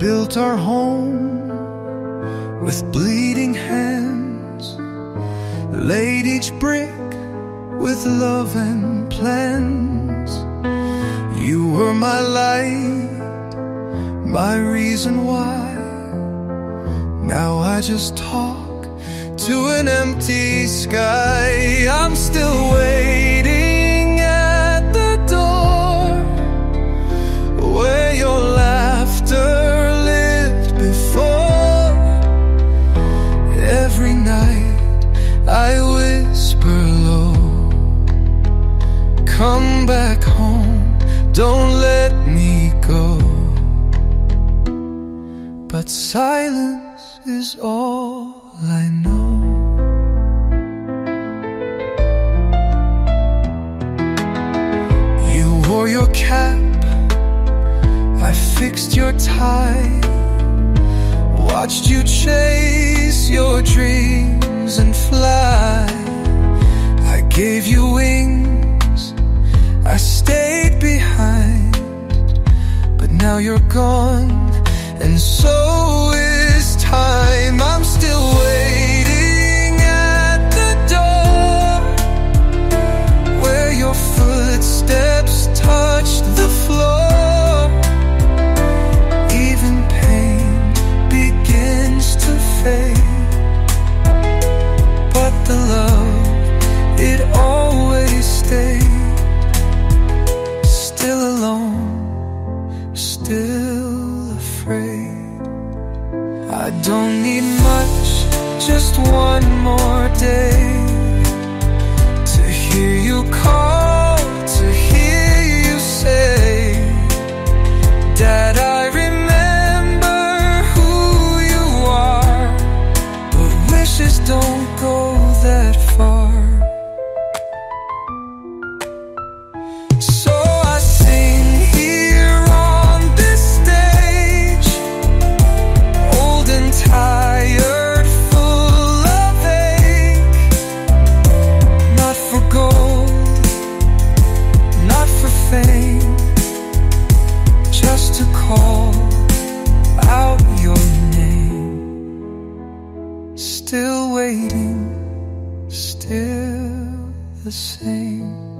built our home with bleeding hands, laid each brick with love and plans. You were my light, my reason why. Now I just talk to an empty sky. I'm still waiting at the door where your laughter lived before. Every night I whisper low, come back home, don't let me go. But silence is all I know. You wore your cap, I fixed your tie, watched you chase your dreams and fly. I gave you wings, I stayed behind, but now you're gone, and so is time. I'm still waiting at the door where your footsteps touched the floor. Even pain begins to fade, but the love, it always stayed. Still alone, still afraid. I don't need much, just one more day to hear you call, to hear you say, Dad, I remember who you are, but wishes don't go that far. So I sing here on this stage, old and tired, full of ache. Not for gold, not for fame, just to call out your name. Still waiting, still the same.